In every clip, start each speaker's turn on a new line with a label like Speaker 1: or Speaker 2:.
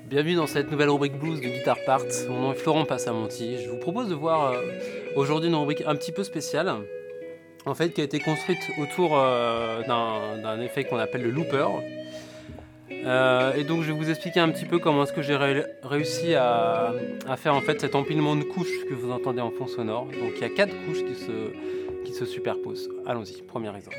Speaker 1: Bienvenue dans cette nouvelle rubrique blues de Guitar Part. Mon nom est Florent Passamonti. Je vous propose de voir aujourd'hui une rubrique un petit peu spéciale, en fait, qui a été construite autour d'un effet qu'on appelle le looper. Et donc je vais vous expliquer un petit peu comment est-ce que j'ai réussi à faire en fait cet empilement de couches que vous entendez en fond sonore. Donc il y a 4 couches qui se superposent. Allons-y, premier exemple.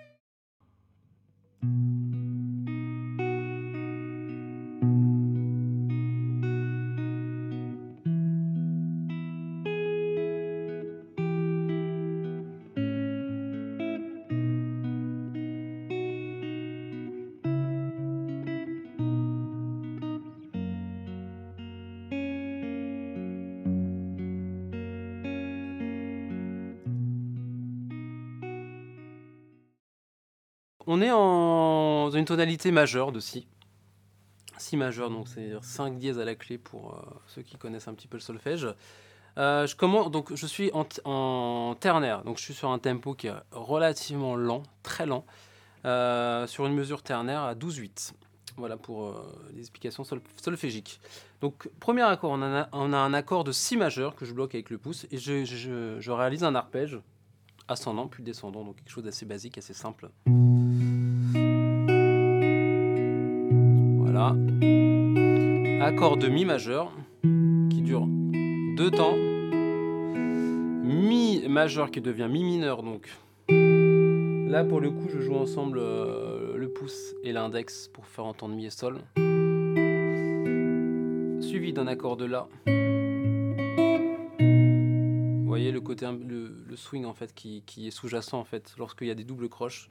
Speaker 1: On est dans une tonalité majeure de Si. Si majeur, donc c'est 5 dièses à la clé pour ceux qui connaissent un petit peu le solfège. Je suis en ternaire, donc je suis sur un tempo qui est relativement lent, très lent, sur une mesure ternaire à 12/8. Voilà pour les explications solfégiques. Donc premier accord, on a un accord de Si majeur que je bloque avec le pouce et je réalise un arpège ascendant puis descendant, donc quelque chose d'assez basique, assez simple. Voilà. Accord de Mi majeur qui dure 2 temps. Mi majeur qui devient Mi mineur, donc là pour le coup je joue ensemble le pouce et l'index pour faire entendre Mi et Sol, suivi d'un accord de La. Vous voyez le côté, le swing en fait qui est sous-jacent en fait lorsqu'il y a des doubles croches.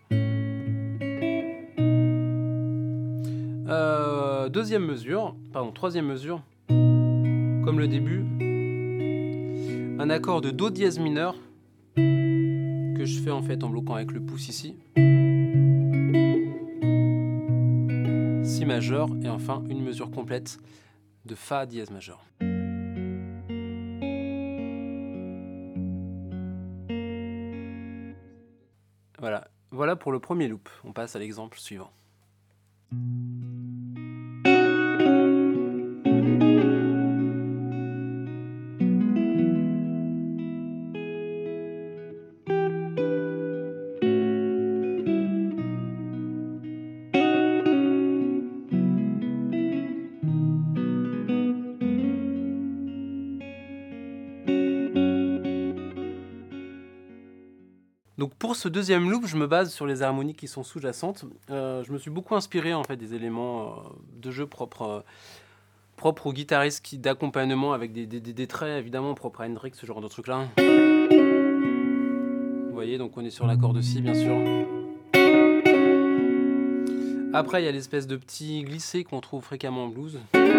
Speaker 1: Troisième mesure, comme le début, un accord de Do dièse mineur que je fais en fait en bloquant avec le pouce ici, Si majeur et enfin une mesure complète de Fa dièse majeur. Voilà pour le premier loop. On passe à l'exemple suivant. Donc pour ce deuxième loop, je me base sur les harmoniques qui sont sous-jacentes. Je me suis beaucoup inspiré en fait des éléments de jeu propres aux guitaristes d'accompagnement avec des traits évidemment propres à Hendrix, ce genre de trucs là. Vous voyez, donc on est sur l'accord de Si bien sûr. Après il y a l'espèce de petit glissé qu'on trouve fréquemment en blues.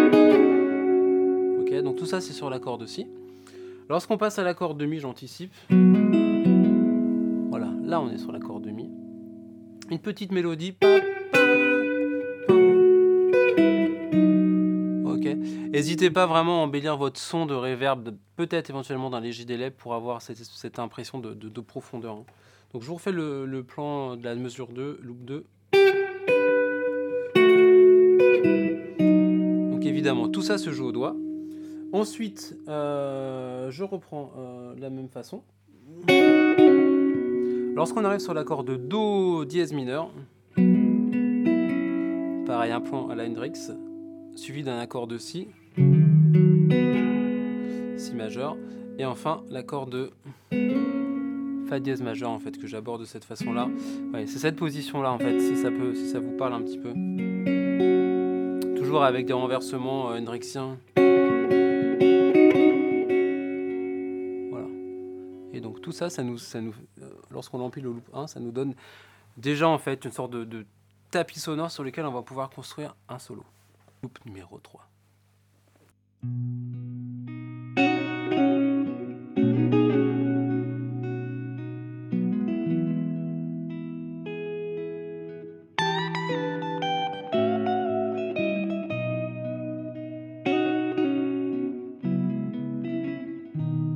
Speaker 1: Ok, donc tout ça c'est sur l'accord de Si. Lorsqu'on passe à l'accord de Mi, j'anticipe. Voilà, là on est sur l'accord de Mi. Une petite mélodie. Ok. N'hésitez pas vraiment à embellir votre son de reverb, peut-être éventuellement d'un léger délai pour avoir cette impression de profondeur. Donc je vous refais le plan de la mesure 2, loop 2. Donc évidemment, tout ça se joue au doigt. Ensuite, je reprends de la même façon. Lorsqu'on arrive sur l'accord de Do dièse mineur, pareil, un plan à la Hendrix, suivi d'un accord de Si, Si majeur, et enfin l'accord de Fa dièse majeur en fait que j'aborde de cette façon-là. Ouais, c'est cette position-là en fait, si ça vous parle un petit peu. Toujours avec des renversements hendrixiens. Voilà. Et donc tout ça, lorsqu'on empile le loop 1, ça nous donne déjà en fait une sorte de tapis sonore sur lequel on va pouvoir construire un solo. Loop numéro 3.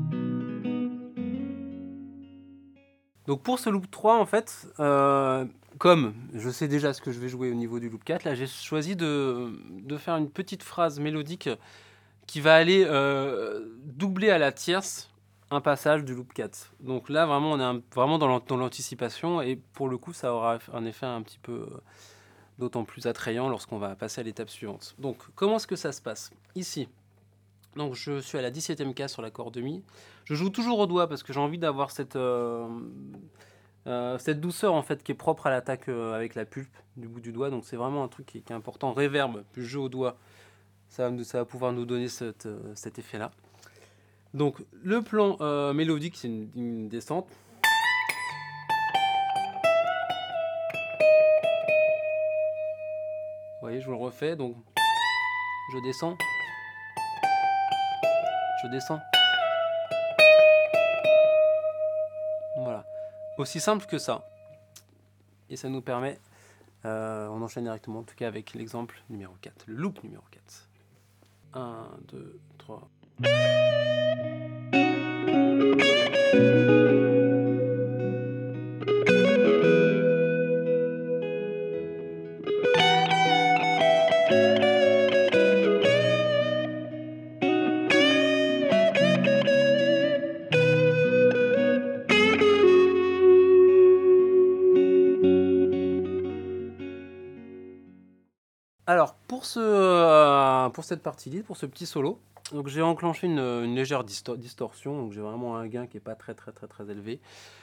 Speaker 1: Donc pour ce loop 3, en fait, comme je sais déjà ce que je vais jouer au niveau du loop 4, là j'ai choisi de faire une petite phrase mélodique qui va aller doubler à la tierce un passage du loop 4. Donc là vraiment on est vraiment dans l'anticipation et pour le coup ça aura un effet un petit peu d'autant plus attrayant lorsqu'on va passer à l'étape suivante. Donc comment est-ce que ça se passe? Ici, donc je suis à la 17e case sur l'accord demi. Je joue toujours au doigt parce que j'ai envie d'avoir cette douceur en fait qui est propre à l'attaque avec la pulpe du bout du doigt. Donc c'est vraiment un truc qui est important. Reverb, plus je joue au doigt, ça va pouvoir nous donner cet effet-là. Donc le plan mélodique, c'est une descente. Vous voyez, je vous le refais. Donc je descends. Je descends. Voilà. Aussi simple que ça. Et ça nous permet, on enchaîne directement, en tout cas avec l'exemple numéro 4, le loop numéro 4. 1, 2, 3. Alors, pour cette partie lead, pour ce petit solo, donc j'ai enclenché une légère distorsion, donc j'ai vraiment un gain qui n'est pas très élevé.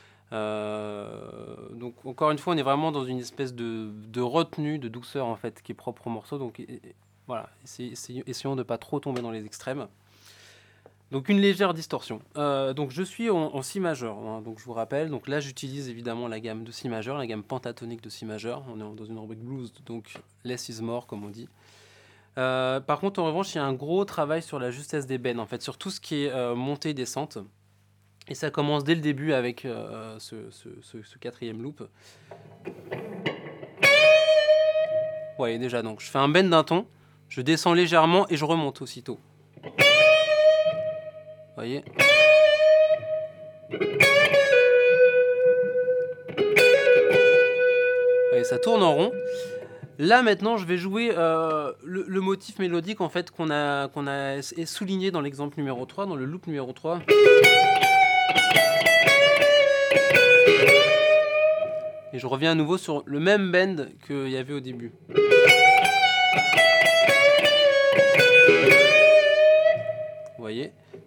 Speaker 1: Donc encore une fois, on est vraiment dans une espèce de retenue, de douceur en fait, qui est propre au morceau. Donc voilà, essayons de ne pas trop tomber dans les extrêmes. Donc une légère distorsion. Donc je suis en Si majeur. Hein, donc je vous rappelle, donc là j'utilise évidemment la gamme de Si majeur, la gamme pentatonique de Si majeur. On est dans une rubrique blues, donc less is more comme on dit. Par contre, en revanche, il y a un gros travail sur la justesse des bends, en fait, sur tout ce qui est montée et descente. Et ça commence dès le début avec ce quatrième loop. Vous voyez déjà, donc je fais un bend d'un ton, je descends légèrement et je remonte aussitôt. Vous voyez ? Et ça tourne en rond. Là maintenant, je vais jouer le motif mélodique en fait qu'on a souligné dans l'exemple numéro 3, dans le loop numéro 3. Et je reviens à nouveau sur le même bend qu'il y avait au début. Vous voyez ?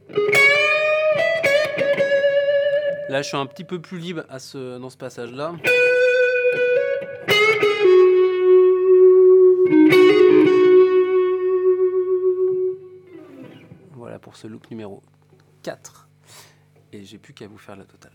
Speaker 1: Là, je suis un petit peu plus libre dans ce passage-là. Voilà pour ce loop numéro 4. Et j'ai plus qu'à vous faire la totale.